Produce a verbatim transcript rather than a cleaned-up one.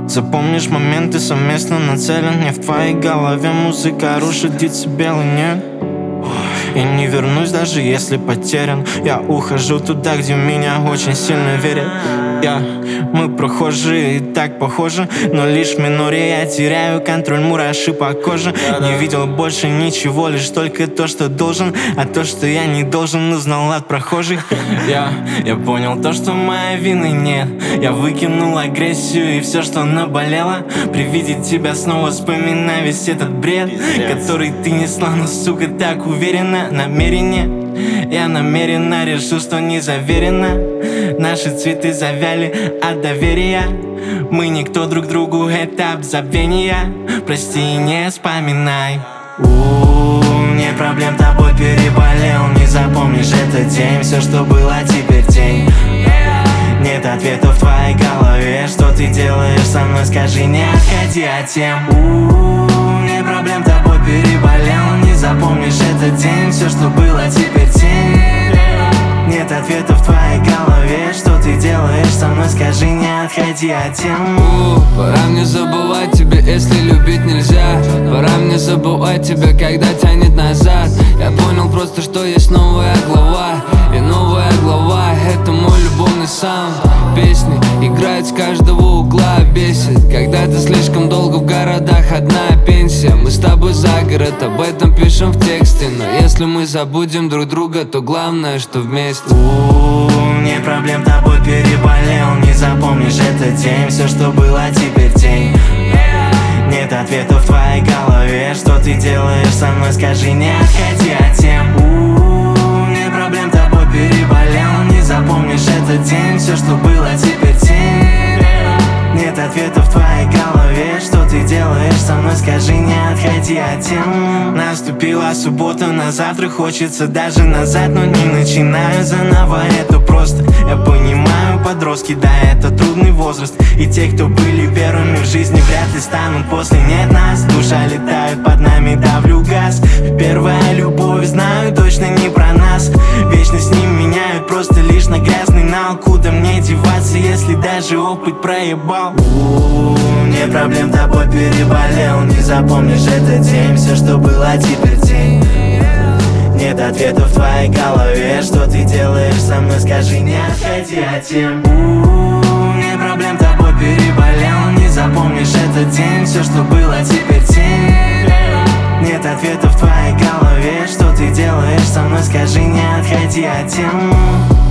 Запомнишь моменты, совместно нацелен. Не в твоей голове музыка рушит децибелы, нет. И не вернусь, даже если потерян. Я ухожу туда, где в меня очень сильно верят. Я, мы прохожие и так похожи, но лишь в миноре я теряю контроль, мураши по коже. Не видел больше ничего, лишь только то, что должен. А то, что я не должен, узнал от прохожих. Я, я понял то, что моей вины нет. Я выкинул агрессию и все, что наболело. При виде тебя снова вспоминаю весь этот бред, который ты несла, но, сука, так уверенно. Намерение, я намеренно решил, что не заверено. Наши цветы завяли от доверия. Мы никто друг другу, этап забвения. Прости и не вспоминай. У-у-у, нет проблем, тобой переболел. Не запомнишь этот день, все, что было, теперь тень. Нет ответов в твоей голове. Что ты делаешь со мной, скажи, не отходи от тем. У-у-у, нет проблем, тобой переболел. Не запомнишь этот день, все, что было, теперь тень. Нет ответов в твоей голове. Что ты делаешь со мной, скажи, не отходи от тем. Пора мне забывать тебя, если любить нельзя. Пора мне забывать тебя, когда тянет назад. Я понял просто, что есть новая глава. И новая глава — это мой любовный саунд. Песни играют с каждого угла, бесит, когда ты слишком долго в городах, одна пенсия. Мы с тобой за город, об этом пишем в тексте. Но если мы забудем друг друга, то главное, что вместе. У-у-у, нет проблем, тобой переболел. Не запомнишь этот день, все, что было, теперь тень. Нет ответов в твоей голове. Что ты делаешь со мной, скажи, не отходи от тем. У-у-у, нет проблем, тобой переболел. Не запомнишь этот день, все, что было, теперь тень. Нет ответов в твоей голове. Что ты делаешь со мной, скажи, не отходи от тем. Наступила суббота, на завтра хочется даже назад. Но не начинаю заново, это просто. Я понимаю, подростки, да, это трудный возраст. И те, кто были первыми в жизни, вряд ли станут после. Нет нас, душа летает под нами, давлю газ. Первая любовь, знаю, точно не про нас. Вечно с ним меняют, просто лишь на грязный нал. Куда мне деваться, если даже опыт проебал? У-у-у, нет проблем, тобой переболел. Не запомнишь этот день, все, что было, теперь тень. Нет ответов в твоей голове. Что ты делаешь со мной, скажи, не отходи от тем. У-у-у, нет проблем, тобой переболел. Не запомнишь этот день, все, что было, теперь тень. Нет ответов в твоей голове. Что ты делаешь со мной, скажи, не отходи от тем.